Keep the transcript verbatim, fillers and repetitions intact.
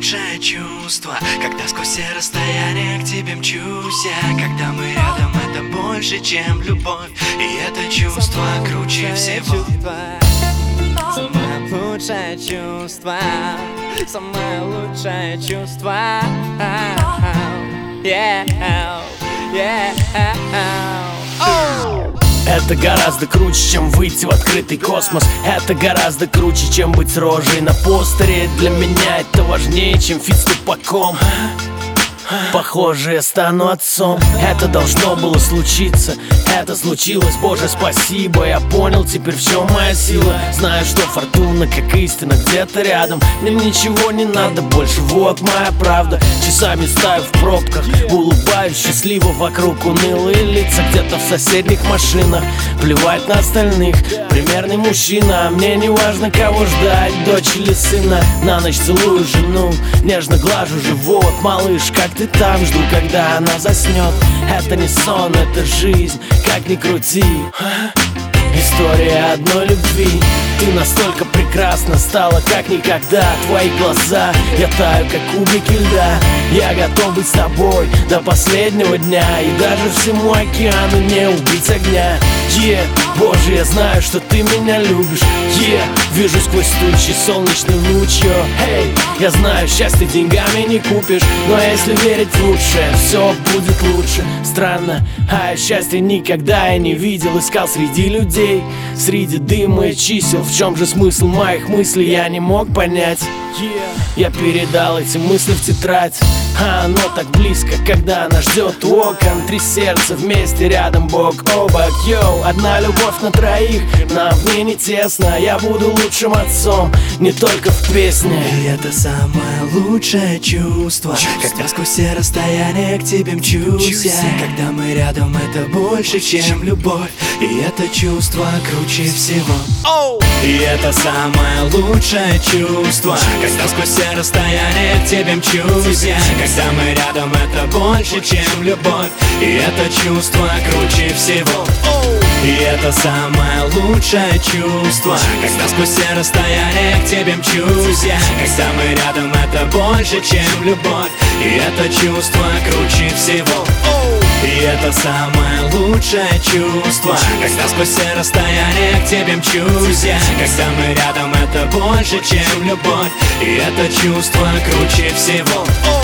лучшее чувство, когда сквозь все расстояния к тебе мчусь я. Когда мы рядом, это больше, чем любовь, и это чувство круче всего. Самое лучшее чувство, самое лучшее чувство. Yeah, yeah, oh. Это гораздо круче, чем выйти в открытый космос. Это гораздо круче, чем быть с рожей на постере. Для меня это важнее, чем фит с тупаком. Похоже, я стану отцом. Это должно было случиться. Это случилось, Боже, спасибо. Я понял, теперь все моя сила. Знаю, что фортуна, как истина, где-то рядом. Мне ничего не надо больше, вот моя правда. Часами стою в пробках, улыбаюсь счастливо, вокруг унылые лица. Где-то в соседних машинах, плевать на остальных. Примерный мужчина, а мне не важно, кого ждать, дочь или сына. На ночь целую жену, нежно глажу живот. Малыш, как ты там? Жду, когда она заснет. Это не сон, это жизнь, как ни крути. История одной любви. Ты настолько прекрасна стала, как никогда. Твои глаза, я таю, как кубики льда. Я готов быть с тобой до последнего дня, и даже всему океану не убить огня. Yeah, Боже, я знаю, что ты меня любишь. Yeah, вижу сквозь тучи солнечный луч. Yo, hey, я знаю, счастье деньгами не купишь, но если верить в лучшее, все будет лучше. Странно, а я счастья никогда я не видел. Искал среди людей, среди дыма и чисел. В чем же смысл моих мыслей, я не мог понять. Я передал эти мысли в тетрадь, а оно так близко, когда она ждет у окон. Три сердца вместе рядом, бок о бок. Йоу, одна любовь на троих, нам в ней не тесно. Я буду лучшим отцом, не только в песне. И это самое лучшее чувство, чувство. Когда сквозь все расстояния к тебе мчусь я. Когда мы рядом, это больше, чем любовь, и это чувство круче всего. oh. И это самое лучшее чувство, когда сквозь все расстояния к тебе мчусь я. Когда мы рядом, это больше, чем любовь, и это чувство круче всего. oh. И это самое лучшее чувство, когда сквозь все расстояния к тебе мчусь я. Когда мы рядом, это больше, чем любовь, и это чувство круче всего. oh. И это самое лучшее чувство, когда сквозь все расстояния к тебе мчусь я. Когда мы рядом, это больше, чем любовь, и это чувство круче всего. oh.